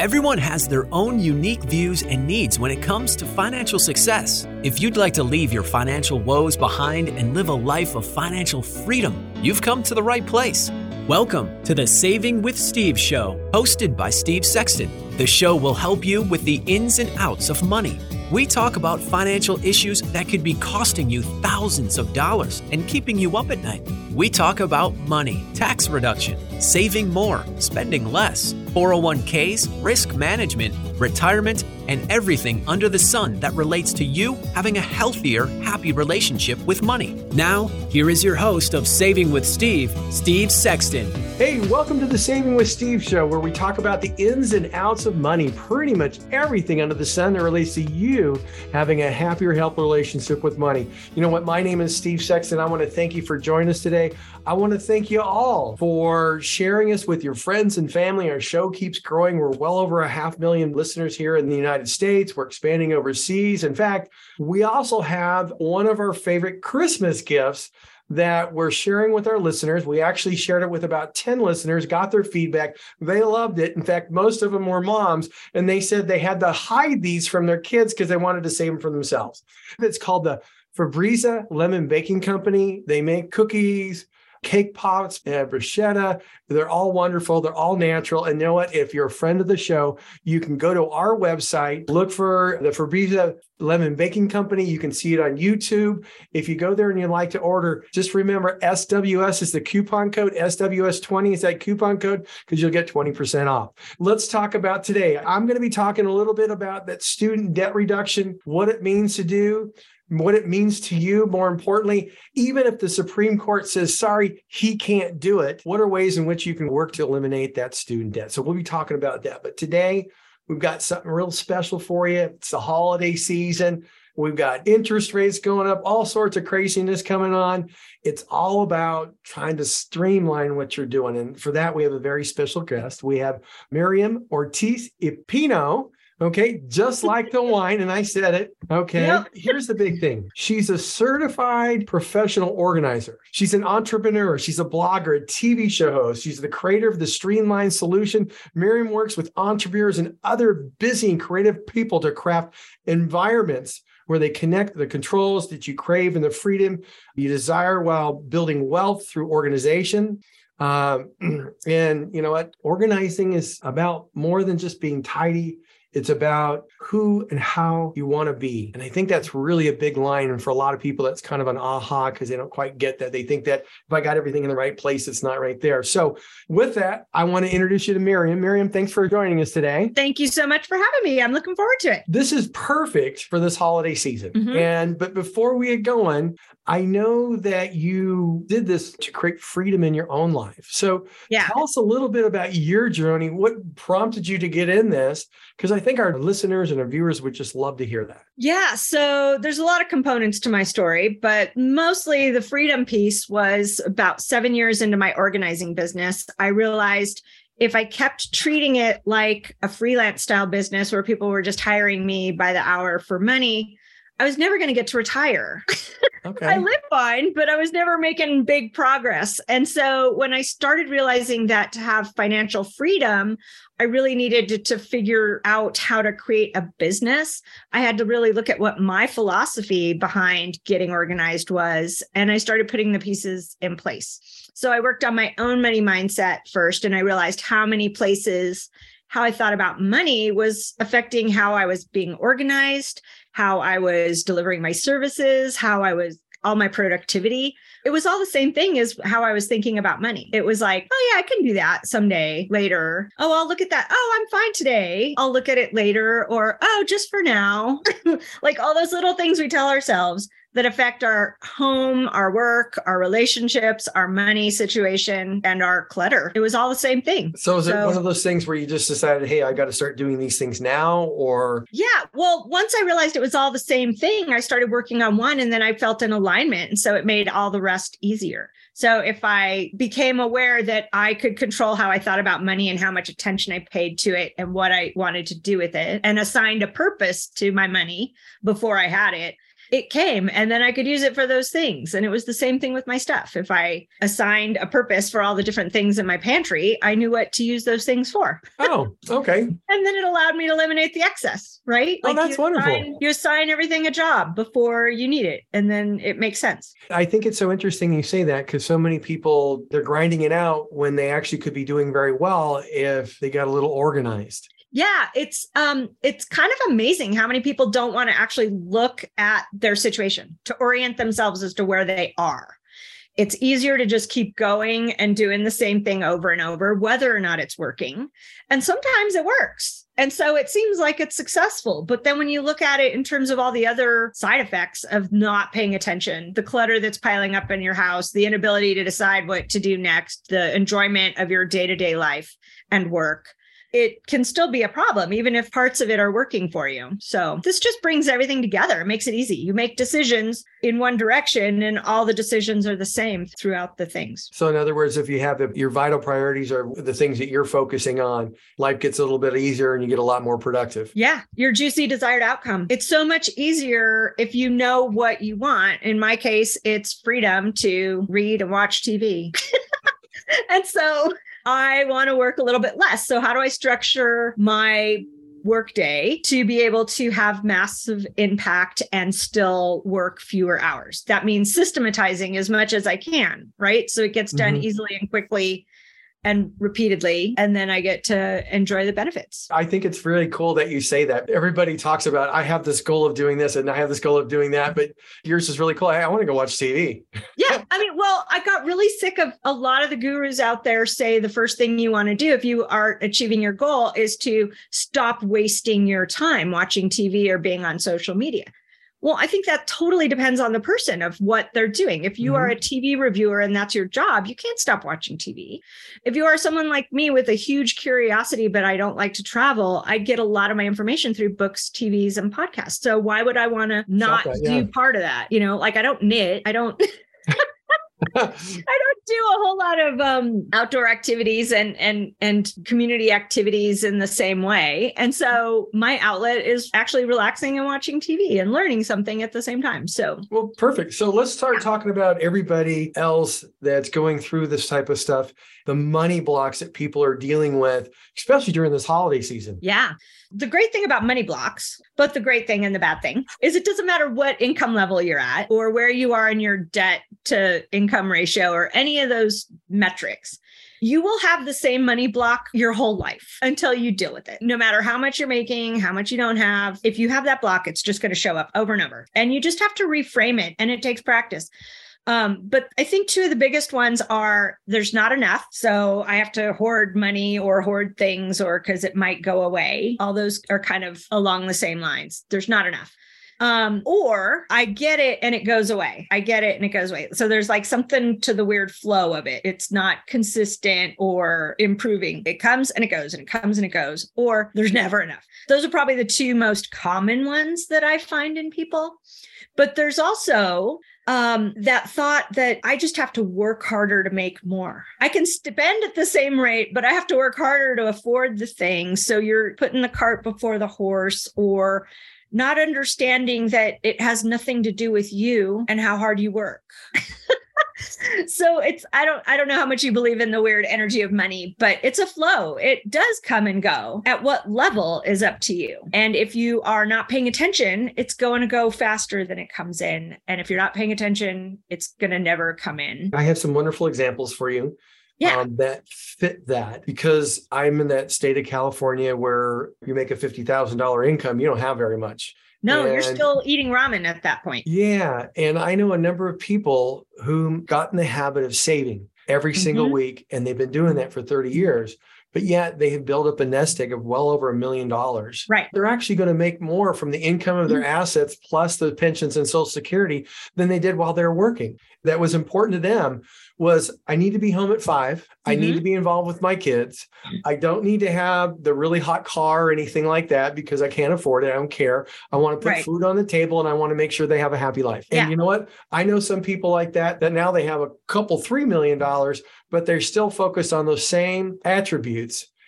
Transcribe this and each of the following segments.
Everyone has their own unique views and needs when it comes to financial success. If you'd like to leave your financial woes behind and live a life of financial freedom, you've come to the right place. Welcome to the Saving with Steve show, hosted by Steve Sexton. The show will help you with the ins and outs of money. We talk about financial issues that could be costing you thousands of dollars and keeping you up at night. We talk about money, tax reduction, saving more, spending less, 401ks, risk management, retirement, and everything under the sun that relates to you having a healthier, happy relationship with money. Now, here is your host of Saving with Steve, Steve Sexton. Hey, welcome to the Saving with Steve show, where we talk about the ins and outs of money, pretty much everything under the sun that relates to you having a happier, healthy relationship with money. You know what? My name is Steve Sexton. I want to thank you for joining us today. I want to thank you all for sharing us with your friends and family. Our show keeps growing. We're well over 500,000 listeners here in the United States. We're expanding overseas. In fact, we also have one of our favorite Christmas gifts that we're sharing with our listeners. We actually shared it with about 10 listeners, got their feedback. They loved it. In fact, most of them were moms, and they said they had to hide these from their kids because they wanted to save them for themselves. It's called the Febreze Lemon Baking Company. They make cookies, cake pops, bruschetta. They're all wonderful. They're all natural. And you know what? If you're a friend of the show, you can go to our website, look for the Febreze Lemon Baking Company. You can see it on YouTube. If you go there and you'd like to order, just remember SWS is the coupon code. SWS20 is that coupon code because you'll get 20% off. Let's talk about today. I'm going to be talking a little bit about that student debt reduction, what it means to do, what it means to you, more importantly, even if the Supreme Court says, sorry, he can't do it, what are ways in which you can work to eliminate that student debt? So we'll be talking about that. But today, we've got something real special for you. It's the holiday season. We've got interest rates going up, all sorts of craziness coming on. It's all about trying to streamline what you're doing. And for that, we have a very special guest. We have Miriam Ortiz Epino. Okay, just like the wine, and I said it. Okay, yep. Here's the big thing. She's a certified professional organizer. She's an entrepreneur. She's a blogger, a TV show host. She's the creator of the Streamline Solution. Miriam works with entrepreneurs and other busy and creative people to craft environments where they connect the controls that you crave and the freedom you desire while building wealth through organization. And you know what? Organizing is about more than just being tidy. It's about who and how you want to be. And I think that's really a big line. And for a lot of people, that's kind of an aha because they don't quite get that. They think that if I got everything in the right place, it's not right there. So with that, I want to introduce you to Miriam. Miriam, thanks for joining us today. Thank you so much for having me. I'm looking forward to it. This is perfect for this holiday season. But before we get going, I know that you did this to create freedom in your own life. So tell us a little bit about your journey. What prompted you to get in this? Because I think our listeners and our viewers would just love to hear that. Yeah. So there's a lot of components to my story, but mostly the freedom piece was about 7 years into my organizing business. I realized if I kept treating it like a freelance style business where people were just hiring me by the hour for money, I was never going to get to retire. Okay. I lived fine, but I was never making big progress. And so when I started realizing that to have financial freedom, I really needed to figure out how to create a business. I had to really look at what my philosophy behind getting organized was. And I started putting the pieces in place. So I worked on my own money mindset first, and I realized how many places how I thought about money was affecting how I was being organized, how I was delivering my services, all my productivity. It was all the same thing as how I was thinking about money. It was like, oh yeah, I can do that someday later. Oh, I'll look at that. Oh, I'm fine today. I'll look at it later. Or, oh, just for now. Like all those little things we tell ourselves that affect our home, our work, our relationships, our money situation, and our clutter. It was all the same thing. So is it one of those things where you just decided, hey, I got to start doing these things now, or? Yeah. Well, once I realized it was all the same thing, I started working on one, and then I felt an alignment. And so it made all the rest easier. So if I became aware that I could control how I thought about money and how much attention I paid to it and what I wanted to do with it, and assigned a purpose to my money before I had it, it came, and then I could use it for those things. And it was the same thing with my stuff. If I assigned a purpose for all the different things in my pantry, I knew what to use those things for. Oh, okay. And then it allowed me to eliminate the excess, right? Oh, that's wonderful. You assign everything a job before you need it, and then it makes sense. I think it's so interesting you say that, because so many people, they're grinding it out when they actually could be doing very well if they got a little organized. Yeah, it's kind of amazing how many people don't want to actually look at their situation to orient themselves as to where they are. It's easier to just keep going and doing the same thing over and over, whether or not it's working. And sometimes it works. And so it seems like it's successful. But then when you look at it in terms of all the other side effects of not paying attention, the clutter that's piling up in your house, the inability to decide what to do next, the enjoyment of your day-to-day life and work, it can still be a problem, even if parts of it are working for you. So this just brings everything together. It makes it easy. You make decisions in one direction and all the decisions are the same throughout the things. So in other words, if you have your vital priorities are the things that you're focusing on, life gets a little bit easier and you get a lot more productive. Yeah, your juicy desired outcome. It's so much easier if you know what you want. In my case, it's freedom to read and watch TV. And so I want to work a little bit less. So how do I structure my workday to be able to have massive impact and still work fewer hours? That means systematizing as much as I can, right? So it gets done easily and quickly and repeatedly, and then I get to enjoy the benefits. I think it's really cool that you say that. Everybody talks about, I have this goal of doing this and I have this goal of doing that, but yours is really cool. I want to go watch TV. Yeah. I mean, well, I got really sick of a lot of the gurus out there say the first thing you want to do if you are achieving your goal is to stop wasting your time watching TV or being on social media. Well, I think that totally depends on the person of what they're doing. If you are a TV reviewer and that's your job, you can't stop watching TV. If you are someone like me with a huge curiosity, but I don't like to travel, I get a lot of my information through books, TVs, and podcasts. So why would I want to not do part of that? You know, like I don't knit. I don't do a whole lot of outdoor activities and community activities in the same way. And so my outlet is actually relaxing and watching TV and learning something at the same time. So, well, perfect. So let's start talking about everybody else that's going through this type of stuff, the money blocks that people are dealing with, especially during this holiday season. Yeah. The great thing about money blocks, both the great thing and the bad thing, is it doesn't matter what income level you're at or where you are in your debt to income ratio or any of those metrics. You will have the same money block your whole life until you deal with it. No matter how much you're making, how much you don't have, if you have that block, it's just going to show up over and over. And you just have to reframe it. And it takes practice. But I think two of the biggest ones are there's not enough. So I have to hoard money or hoard things or because it might go away. All those are kind of along the same lines. There's not enough. Or I get it and it goes away. I get it and it goes away. So there's like something to the weird flow of it. It's not consistent or improving. It comes and it goes and it comes and it goes, or there's never enough. Those are probably the two most common ones that I find in people. But there's also that thought that I just have to work harder to make more. I can spend at the same rate, but I have to work harder to afford the thing. So you're putting the cart before the horse, or not understanding that it has nothing to do with you and how hard you work. So I don't know how much you believe in the weird energy of money, but it's a flow. It does come and go. At what level is up to you. And if you are not paying attention, it's going to go faster than it comes in. And if you're not paying attention, it's going to never come in. I have some wonderful examples for you. That fit that, because I'm in that state of California where you make a $50,000 income, you don't have very much. No, you're still eating ramen at that point. Yeah. And I know a number of people who got in the habit of saving every single week, and they've been doing that for 30 years. But yet they have built up a nest egg of well over $1 million. Right. They're actually going to make more from the income of their assets plus the pensions and Social Security than they did while they were working. That was important to them was, I need to be home at 5. I need to be involved with my kids. I don't need to have the really hot car or anything like that because I can't afford it. I don't care. I want to put food on the table and I want to make sure they have a happy life. And you know what? I know some people like that now they have a couple, $3 million, but they're still focused on those same attributes.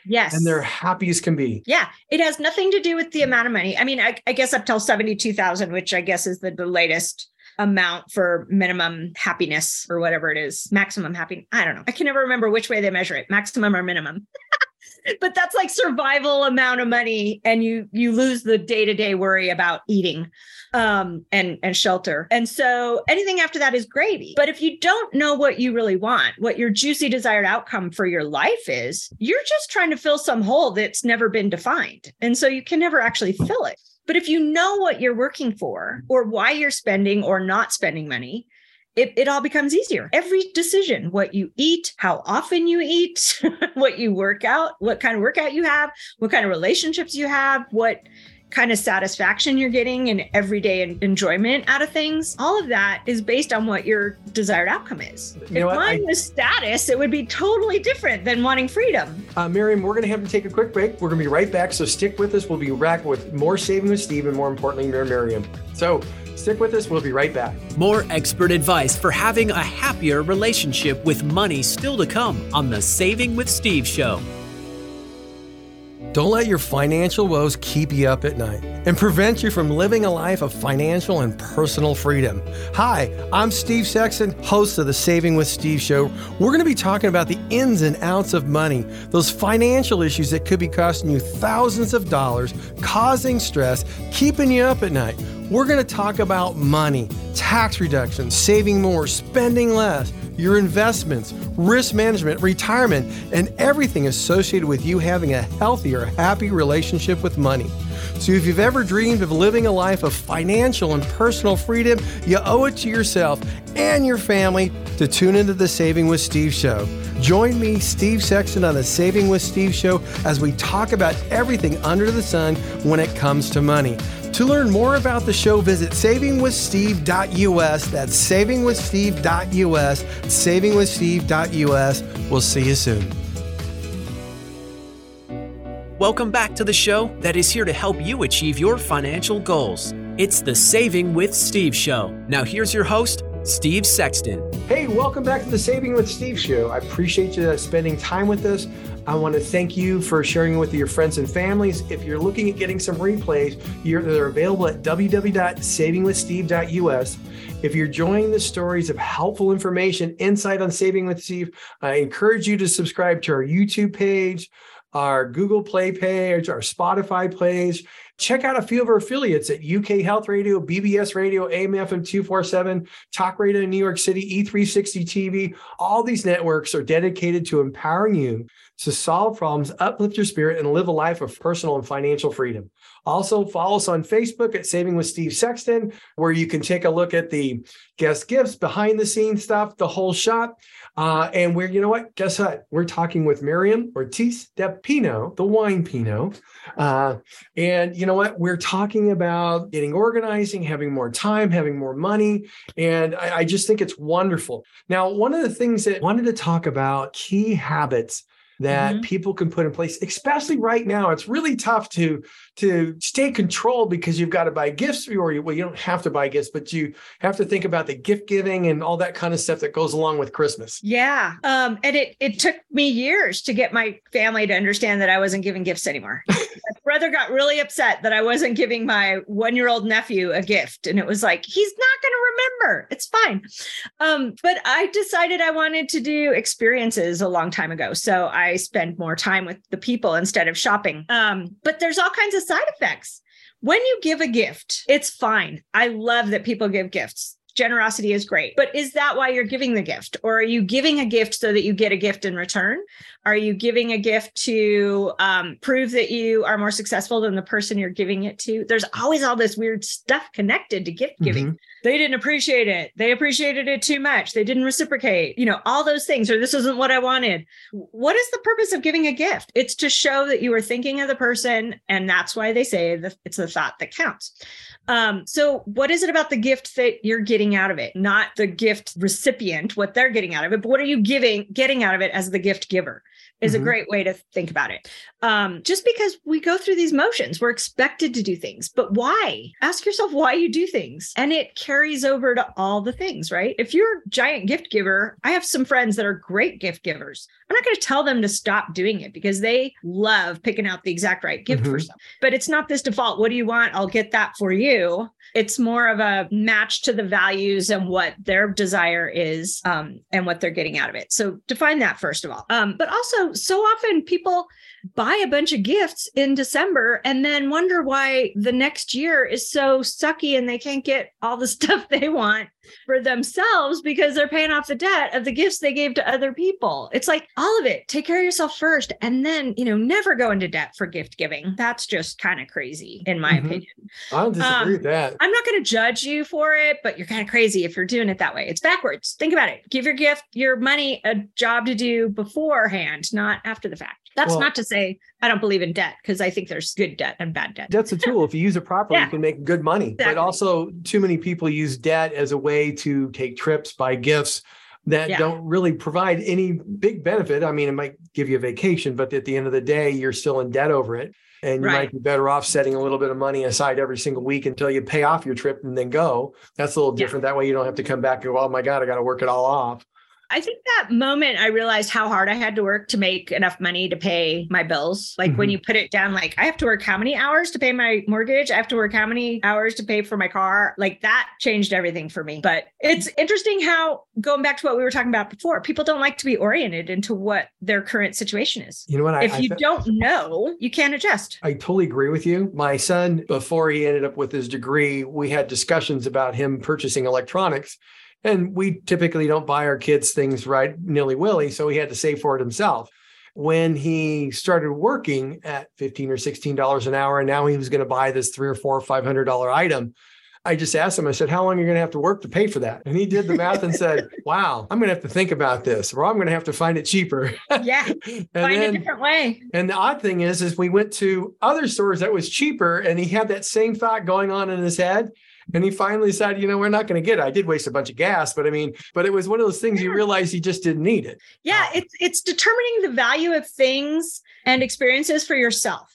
Yes. And they're happy as can be. Yeah. It has nothing to do with the amount of money. I mean, I guess up till 72,000, which I guess is the latest amount for minimum happiness or whatever it is, maximum happiness. I don't know. I can never remember which way they measure it, maximum or minimum. But that's like survival amount of money. And you lose the day-to-day worry about eating and shelter. And so anything after that is gravy. But if you don't know what you really want, what your juicy desired outcome for your life is, you're just trying to fill some hole that's never been defined. And so you can never actually fill it. But if you know what you're working for or why you're spending or not spending money, it all becomes easier. Every decision, what you eat, how often you eat, what you work out, what kind of workout you have, what kind of relationships you have, what kind of satisfaction you're getting and everyday enjoyment out of things. All of that is based on what your desired outcome is. If mine was status, it would be totally different than wanting freedom. Miriam, we're going to have to take a quick break. We're going to be right back. So stick with us. We'll be back with more Saving with Steve and more importantly, Miriam. So stick with us. We'll be right back. More expert advice for having a happier relationship with money still to come on the Saving with Steve show. Don't let your financial woes keep you up at night and prevent you from living a life of financial and personal freedom. Hi, I'm Steve Sexton, host of the Saving with Steve show. We're going to be talking about the ins and outs of money, those financial issues that could be costing you thousands of dollars, causing stress, keeping you up at night. We're going to talk about money, tax reduction, saving more, spending less, your investments, risk management, retirement, and everything associated with you having a healthier, happy relationship with money. So if you've ever dreamed of living a life of financial and personal freedom, you owe it to yourself and your family to tune into the Saving with Steve show. Join me, Steve Sexton, on the Saving with Steve show as we talk about everything under the sun when it comes to money. To learn more about the show, visit savingwithsteve.us. That's savingwithsteve.us, savingwithsteve.us. We'll see you soon. Welcome back to the show that is here to help you achieve your financial goals. It's the Saving with Steve show. Now here's your host, Steve Sexton. Hey, welcome back to the Saving with Steve show. I appreciate you spending time with us. I want to thank you for sharing it with your friends and families. If you're looking at getting some replays, they're available at www.savingwithsteve.us. If you're enjoying the stories of helpful information, insight on Saving with Steve, I encourage you to subscribe to our YouTube page, our Google Play page, our Spotify page. Check out a few of our affiliates at UK Health Radio, BBS Radio, AM/FM 247, Talk Radio in New York City, E360 TV. All these networks are dedicated to empowering you to solve problems, uplift your spirit, and live a life of personal and financial freedom. Also, follow us on Facebook at Saving with Steve Sexton, where you can take a look at the guest gifts, behind the scenes stuff, the whole shop. And we're, you know what? Guess what? We're talking with Miriam Ortiz de Pino, the wine Pinot. And you know what? We're talking about getting organizing, having more time, having more money. And I just think it's wonderful. Now, one of the things that I wanted to talk about, key habits that people can put in place, especially right now. It's really tough to stay controlled because you've got to buy gifts, or you don't have to buy gifts, but you have to think about the gift giving and all that kind of stuff that goes along with Christmas. Yeah. And it took me years to get my family to understand that I wasn't giving gifts anymore. My brother got really upset that I wasn't giving my 1-year-old nephew a gift. And it was like, he's not going to remember. It's fine. But I decided I wanted to do experiences a long time ago. So I spend more time with the people instead of shopping. But there's all kinds of side effects. When you give a gift, it's fine. I love that people give gifts. Generosity is great. But is that why you're giving the gift? Or are you giving a gift so that you get a gift in return? Are you giving a gift to prove that you are more successful than the person you're giving it to? There's always all this weird stuff connected to gift giving. They didn't appreciate it. They appreciated it too much. They didn't reciprocate, all those things, or this isn't what I wanted. What is the purpose of giving a gift? It's to show that you are thinking of the person. And that's why they say that it's the thought that counts. So what is it about the gift that you're getting out of it? Not the gift recipient, what they're getting out of it, but what are you getting out of it as the gift giver? is a great way to think about it. Just because we go through these motions, we're expected to do things, but why? Ask yourself why you do things. And it carries over to all the things, right? If you're a giant gift giver, I have some friends that are great gift givers. I'm not going to tell them to stop doing it because they love picking out the exact right gift for something. But it's not this default, what do you want? I'll get that for you. It's more of a match to the values and what their desire is and what they're getting out of it. So define that first of all. But also, so often people buy a bunch of gifts in December and then wonder why the next year is so sucky and they can't get all the stuff they want for themselves because they're paying off the debt of the gifts they gave to other people. It's like all of it. Take care of yourself first and then, never go into debt for gift giving. That's just kind of crazy in my opinion. I don't disagree with that. I'm not going to judge you for it, but you're kind of crazy if you're doing it that way. It's backwards. Think about it. Give your money a job to do beforehand, not after the fact. That's not to say I don't believe in debt because I think there's good debt and bad debt. Debt's a tool. If you use it properly, you can make good money. Exactly. But also too many people use debt as a way to take trips, buy gifts that don't really provide any big benefit. I mean, it might give you a vacation, but at the end of the day, you're still in debt over it. And you might be better off setting a little bit of money aside every single week until you pay off your trip and then go. That's a little different. That way you don't have to come back and go, oh my God, I got to work it all off. I think that moment I realized how hard I had to work to make enough money to pay my bills. Like when you put it down, like I have to work how many hours to pay my mortgage? I have to work how many hours to pay for my car? Like that changed everything for me. But it's interesting how, going back to what we were talking about before, people don't like to be oriented into what their current situation is. You know what? If you don't know, you can't adjust. I totally agree with you. My son, before he ended up with his degree, we had discussions about him purchasing electronics. And we typically don't buy our kids things right nilly-willy, so he had to save for it himself. When he started working at $15 or $16 an hour, and now he was going to buy this $300 or $400 or $500 item, I just asked him, I said, how long are you going to have to work to pay for that? And he did the math and said, wow, I'm going to have to think about this, or I'm going to have to find it cheaper. Yeah, find a different way. And the odd thing is we went to other stores that was cheaper, and he had that same thought going on in his head. And he finally said, we're not going to get it. I did waste a bunch of gas, but it was one of those things you realize you just didn't need it. Yeah, it's determining the value of things and experiences for yourself.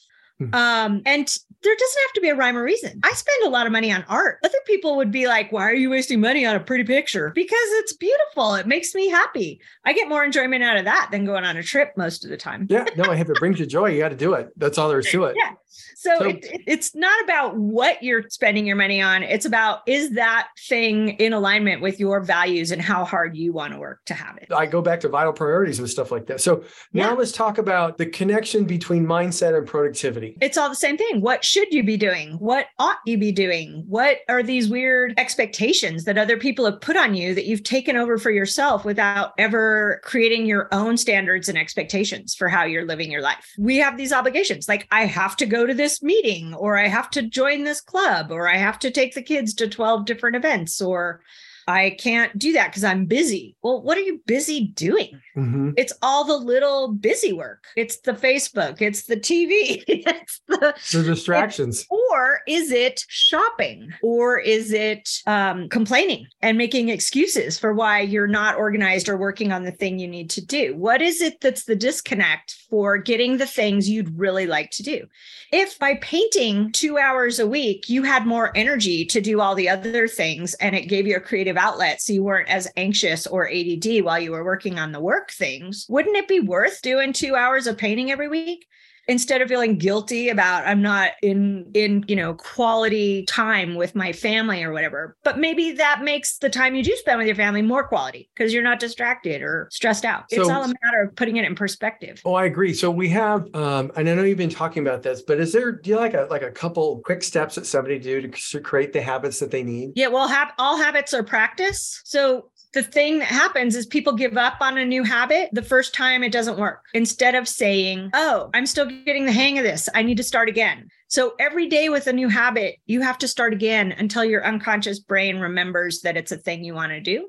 And there doesn't have to be a rhyme or reason. I spend a lot of money on art. Other people would be like, why are you wasting money on a pretty picture? Because it's beautiful. It makes me happy. I get more enjoyment out of that than going on a trip most of the time. Yeah, no, if it brings you joy, you got to do it. That's all there is to it. Yeah. So it's not about what you're spending your money on. It's about, is that thing in alignment with your values and how hard you want to work to have it? I go back to vital priorities with stuff like that. So now let's talk about the connection between mindset and productivity. It's all the same thing. What should you be doing? What ought you be doing? What are these weird expectations that other people have put on you that you've taken over for yourself without ever creating your own standards and expectations for how you're living your life? We have these obligations. Like, I have to go to this meeting, or I have to join this club, or I have to take the kids to 12 different events, or I can't do that because I'm busy. Well, what are you busy doing? It's all the little busy work. It's the Facebook. It's the TV. It's the distractions. Or is it shopping? Or is it complaining and making excuses for why you're not organized or working on the thing you need to do? What is it that's the disconnect for getting the things you'd really like to do? If by painting 2 hours a week, you had more energy to do all the other things and it gave you a creative outlet so you weren't as anxious or ADD while you were working on the work things, wouldn't it be worth doing 2 hours of painting every week? Instead of feeling guilty about I'm not in quality time with my family or whatever. But maybe that makes the time you do spend with your family more quality because you're not distracted or stressed out. It's all a matter of putting it in perspective. Oh, I agree. So we have, and I know you've been talking about this, but do you like a couple quick steps that somebody do to create the habits that they need? Yeah, well, all habits are practice. So the thing that happens is people give up on a new habit the first time it doesn't work. Instead of saying, oh, I'm still getting the hang of this, I need to start again. So every day with a new habit, you have to start again until your unconscious brain remembers that it's a thing you want to do.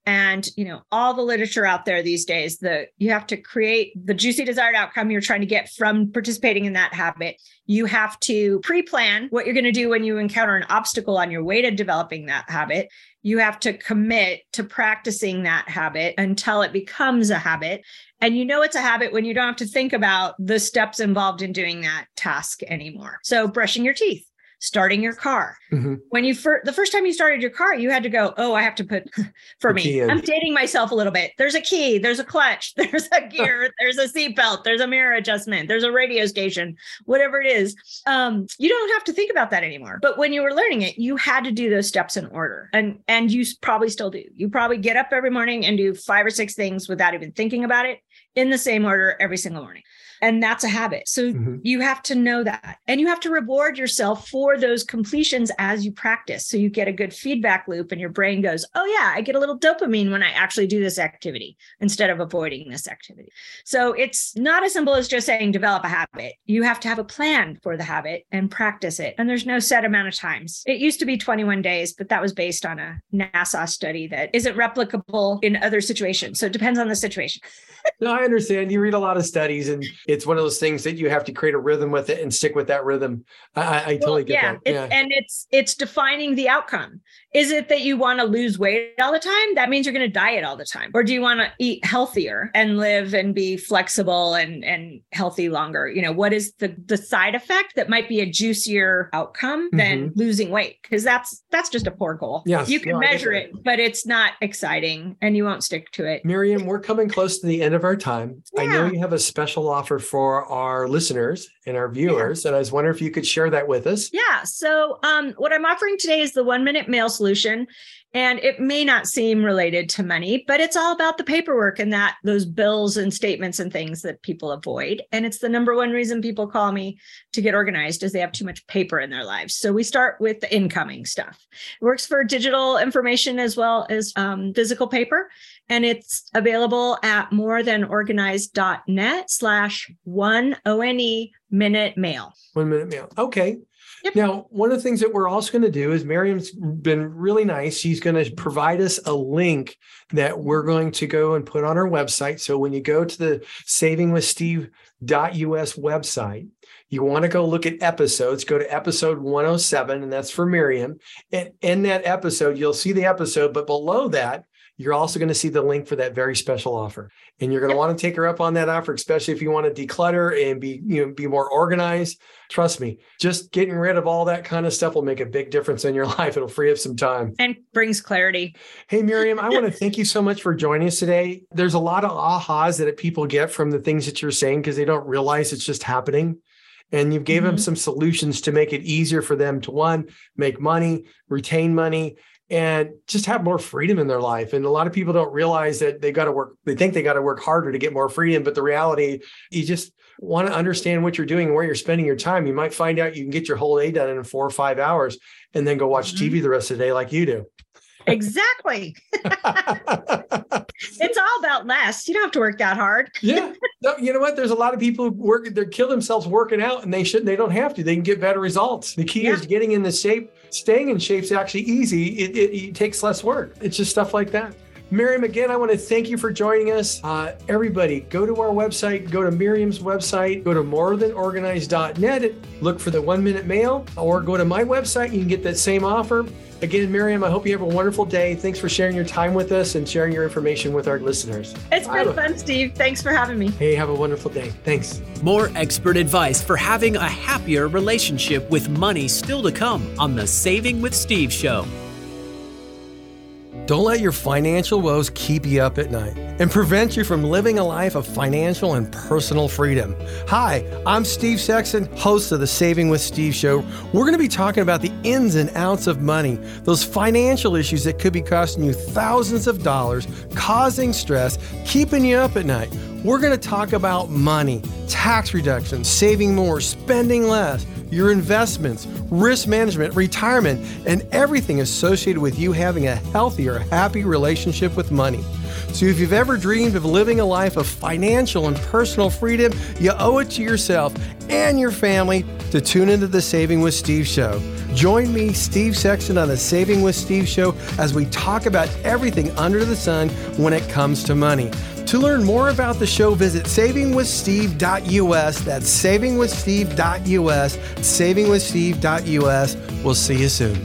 And, all the literature out there these days, you have to create the juicy desired outcome you're trying to get from participating in that habit. You have to pre-plan what you're going to do when you encounter an obstacle on your way to developing that habit. You have to commit to practicing that habit until it becomes a habit. And it's a habit when you don't have to think about the steps involved in doing that task anymore. So brushing your teeth, starting your car. Mm-hmm. When the first time you started your car, you had to go, I have to put, for me, I'm dating myself a little bit. There's a key, there's a clutch, there's a gear, there's a seatbelt, there's a mirror adjustment, there's a radio station, whatever it is. You don't have to think about that anymore. But when you were learning it, you had to do those steps in order. And you probably still do. You probably get up every morning and do 5 or 6 things without even thinking about it in the same order every single morning. And that's a habit. So you have to know that. And you have to reward yourself for those completions as you practice. So you get a good feedback loop and your brain goes, oh yeah, I get a little dopamine when I actually do this activity instead of avoiding this activity. So it's not as simple as just saying develop a habit. You have to have a plan for the habit and practice it. And there's no set amount of times. It used to be 21 days, but that was based on a NASA study that isn't replicable in other situations. So it depends on the situation. No, I understand. You read a lot of studies and it's one of those things that you have to create a rhythm with it and stick with that rhythm. I totally get that. Yeah. And it's defining the outcome. Is it that you want to lose weight all the time? That means you're going to diet all the time. Or do you want to eat healthier and live and be flexible and healthy longer? What is the side effect that might be a juicier outcome than losing weight? Because that's just a poor goal. Yes. You can measure it, but it's not exciting and you won't stick to it. Miriam, we're coming close to the end of our time. Yeah. I know you have a special offer for our listeners and our viewers, and I was wondering if you could share that with us. Yeah. So what I'm offering today is the 1-minute mail solution. And it may not seem related to money, but it's all about the paperwork and those bills and statements and things that people avoid. And it's the number one reason people call me to get organized is they have too much paper in their lives. So we start with the incoming stuff. It works for digital information as well as physical paper. And it's available at morethanorganized.net/1 minute mail. 1 minute mail. Okay. Yep. Now, one of the things that we're also going to do is Miriam's been really nice. She's going to provide us a link that we're going to go and put on our website. So when you go to the savingwithsteve.us website, you want to go look at episodes, go to episode 107, and that's for Miriam. And in that episode, you'll see the episode, but below that, you're also going to see the link for that very special offer. And you're going to want to take her up on that offer, especially if you want to declutter and be more organized. Trust me, just getting rid of all that kind of stuff will make a big difference in your life. It'll free up some time. And brings clarity. Hey, Miriam, I want to thank you so much for joining us today. There's a lot of ahas that people get from the things that you're saying because they don't realize it's just happening. And you gave them some solutions to make it easier for them to, one, make money, retain money, and just have more freedom in their life. And a lot of people don't realize that they got to work. They think they got to work harder to get more freedom. But the reality, you just want to understand what you're doing and where you're spending your time. You might find out you can get your whole day done in 4 or 5 hours and then go watch TV the rest of the day like you do. Exactly. It's all about less. You don't have to work that hard. Yeah. No, you know what? There's a lot of people who they kill themselves working out and they don't have to. They can get better results. The key is getting in the shape. Staying in shape is actually easy. It takes less work. It's just stuff like that. Miriam, again, I want to thank you for joining us. Everybody, go to our website, go to Miriam's website, go to morethanorganized.net, look for the 1 minute mail, or go to my website. You can get that same offer. Again, Miriam, I hope you have a wonderful day. Thanks for sharing your time with us and sharing your information with our listeners. It's been fun, Steve. Thanks for having me. Hey, have a wonderful day. Thanks. More expert advice for having a happier relationship with money still to come on the Saving with Steve show. Don't let your financial woes keep you up at night and prevent you from living a life of financial and personal freedom. Hi, I'm Steve Sexton, host of the Saving with Steve show. We're going to be talking about the ins and outs of money, those financial issues that could be costing you thousands of dollars, causing stress, keeping you up at night. We're going to talk about money, tax reduction, saving more, spending less, your investments, risk management, retirement, and everything associated with you having a healthier, happy relationship with money. So if you've ever dreamed of living a life of financial and personal freedom, you owe it to yourself and your family to tune into the Saving with Steve show. Join me, Steve Sexton, on the Saving with Steve show as we talk about everything under the sun when it comes to money. To learn more about the show, visit savingwithsteve.us. That's savingwithsteve.us, savingwithsteve.us. We'll see you soon.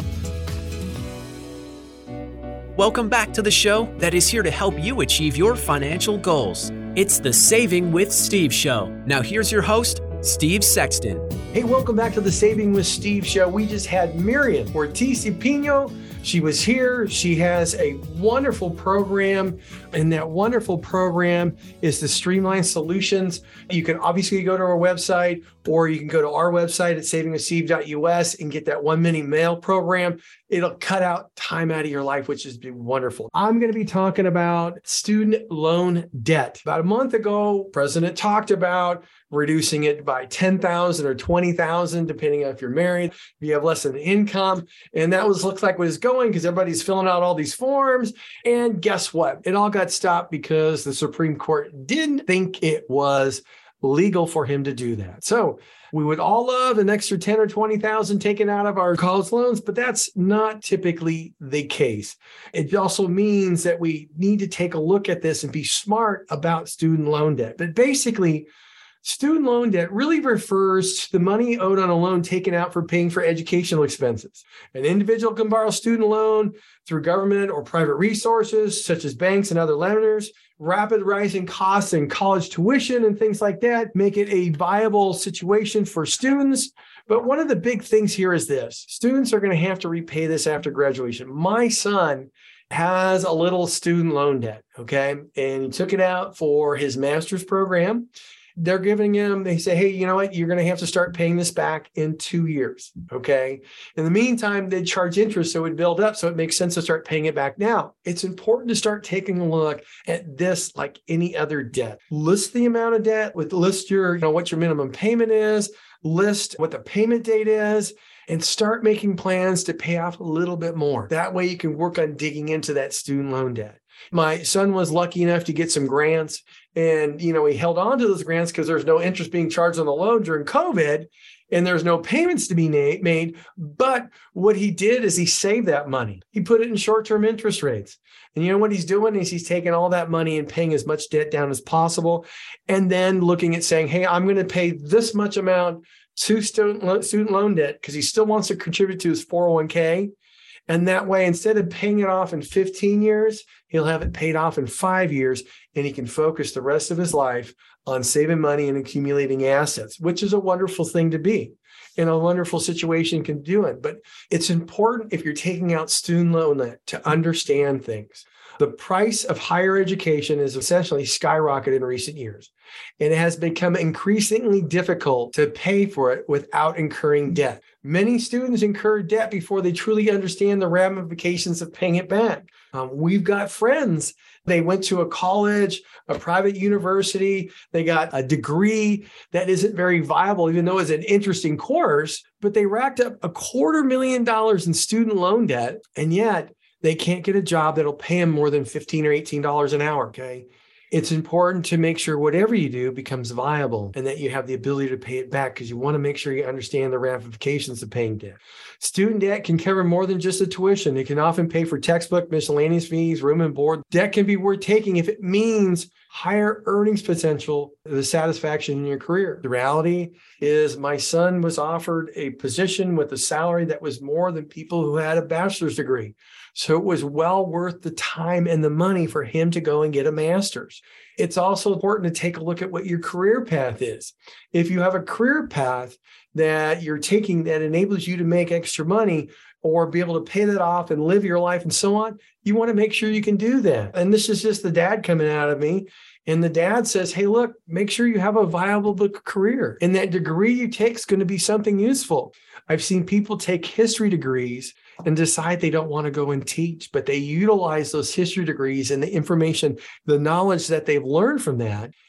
Welcome back to the show that is here to help you achieve your financial goals. It's the Saving with Steve show. Now here's your host, Steve Sexton. Hey, welcome back to the Saving with Steve show. We just had Miriam Ortiz-Pino. She was here. She has a wonderful program, and that wonderful program is the Streamline Solutions. You can obviously go to our website, or you can go to our website at savingwithsteve.us and get that 1 minute mail program. It'll cut out time out of your life, which is wonderful. I'm going to be talking about student loan debt. About a month ago, President talked about reducing it by $10,000 or $20,000, depending on if you're married, if you have less than income. And that looks like what is going, because everybody's filling out all these forms. And guess what? It all got stopped because the Supreme Court didn't think it was legal for him to do that. So we would all love an extra 10 or 20,000 taken out of our college loans, but that's not typically the case. It also means that we need to take a look at this and be smart about student loan debt. But basically, student loan debt really refers to the money owed on a loan taken out for paying for educational expenses. An individual can borrow student loan through government or private resources, such as banks and other lenders. Rapid rising costs in college tuition and things like that make it a viable situation for students. But one of the big things here is this: students are going to have to repay this after graduation. My son has a little student loan debt, okay? And he took it out for his master's program. They're giving him, they say, hey, you know what? You're going to have to start paying this back in 2 years, okay? In the meantime, they charge interest, so it would build up, so it makes sense to start paying it back now. It's important to start taking a look at this like any other debt. List the amount of debt, list your, what your minimum payment is, list what the payment date is, and start making plans to pay off a little bit more. That way you can work on digging into that student loan debt. My son was lucky enough to get some grants, and he held on to those grants because there's no interest being charged on the loan during COVID, and there's no payments to be made. But what he did is he saved that money. He put it in short-term interest rates. And you know what he's doing is he's taking all that money and paying as much debt down as possible, and then looking at saying, hey, I'm going to pay this much amount to student loan debt because he still wants to contribute to his 401k. And that way, instead of paying it off in 15 years, he'll have it paid off in 5 years, and he can focus the rest of his life on saving money and accumulating assets, which is a wonderful thing to be in a wonderful situation can do it. But it's important, if you're taking out student loan debt, to understand things. The price of higher education is essentially skyrocketed in recent years, and it has become increasingly difficult to pay for it without incurring debt. Many students incur debt before they truly understand the ramifications of paying it back. We've got friends. They went to a college, a private university. They got a degree that isn't very viable, even though it's an interesting course, but they racked up $250,000 in student loan debt, and yet they can't get a job that'll pay them more than $15 or $18 an hour, okay? It's important to make sure whatever you do becomes viable and that you have the ability to pay it back, because you want to make sure you understand the ramifications of paying debt. Student debt can cover more than just the tuition. It can often pay for textbook, miscellaneous fees, room and board. Debt can be worth taking if it means higher earnings potential, the satisfaction in your career. The reality is my son was offered a position with a salary that was more than people who had a bachelor's degree. So it was well worth the time and the money for him to go and get a master's. It's also important to take a look at what your career path is. If you have a career path that you're taking that enables you to make extra money or be able to pay that off and live your life and so on, you want to make sure you can do that. And this is just the dad coming out of me. And the dad says, hey, look, make sure you have a viable career. And that degree you take is going to be something useful. I've seen people take history degrees and decide they don't want to go and teach, but they utilize those history degrees and the information, the knowledge that they've learned from that,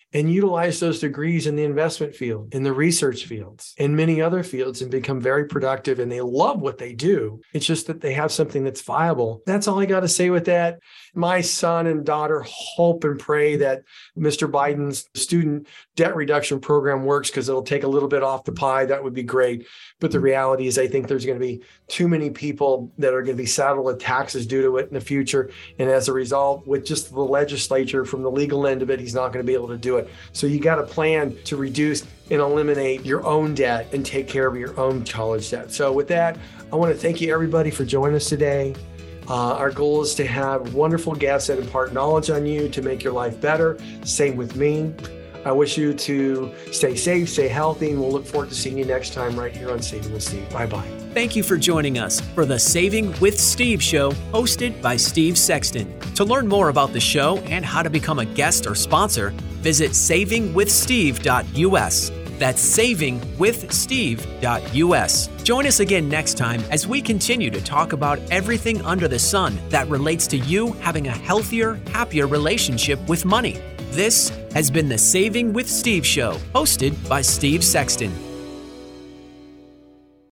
and utilize those degrees in the investment field, in the research fields, and many other fields, and become very productive, and they love what they do. It's just that they have something that's viable. That's all I got to say with that. My son and daughter hope and pray that Mr. Biden's student debt reduction program works, because it'll take a little bit off the pie. That would be great. But the reality is, I think there's going to be too many people that are going to be saddled with taxes due to it in the future. And as a result, with just the legislature from the legal end of it, he's not going to be able to do it. So you got to plan to reduce and eliminate your own debt and take care of your own college debt. So with that, I want to thank you, everybody, for joining us today. Our goal is to have wonderful guests that impart knowledge on you to make your life better. Same with me. I wish you to stay safe, stay healthy, and we'll look forward to seeing you next time right here on Saving with Steve. Bye-bye. Thank you for joining us for the Saving with Steve show, hosted by Steve Sexton. To learn more about the show and how to become a guest or sponsor, visit savingwithsteve.us. That's savingwithsteve.us. Join us again next time as we continue to talk about everything under the sun that relates to you having a healthier, happier relationship with money. This has been the Saving with Steve show, hosted by Steve Sexton.